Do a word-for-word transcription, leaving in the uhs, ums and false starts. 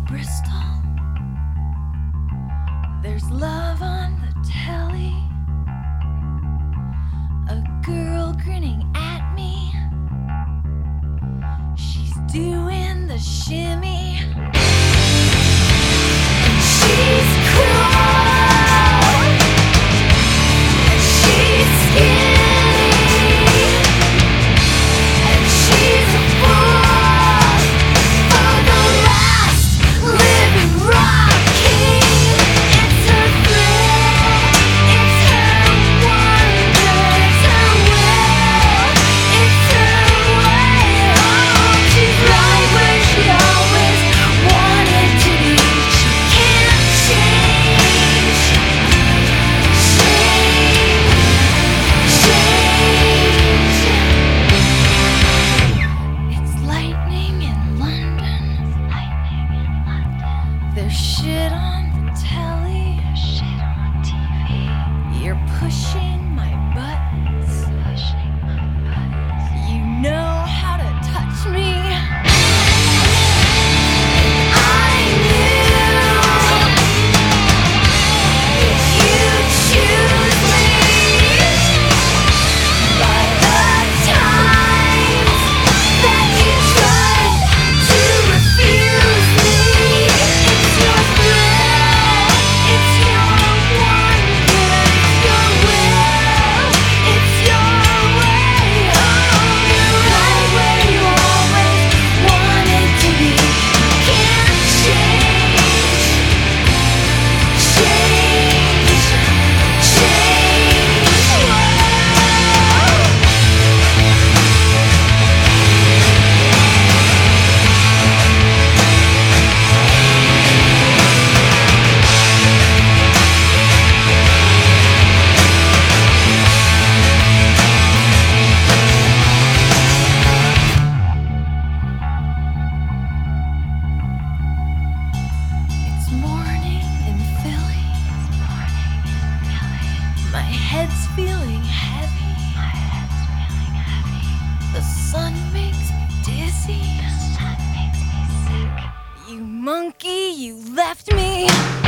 Bristol. There's love on the telly. A girl grinning at me. She's doing the shimmy. And she's cruel. And she's skinny. And she's a fool for the last living rock king. It's her thrill, it's her wonder, it's her will, it's her way home. She's right where she always wanted to be. She can't change, change, change. It's lightning in London. Lightning in London. There's shit on the telly. There's shit on T V. You're pushing my buttons. Pushing my buttons. You know how to touch me. I knew if you choose me by the times that you tried to refuse me. It's your thrill, it's your wonder, it's your will, it's your way home. You're right where you always wanted to be. You can't change, change, change. Whoa. It's morning in Philly. It's morning in Philly. My head's feeling heavy. My head's feeling heavy. The sun makes me dizzy. The sun makes me sick. You monkey, you left me.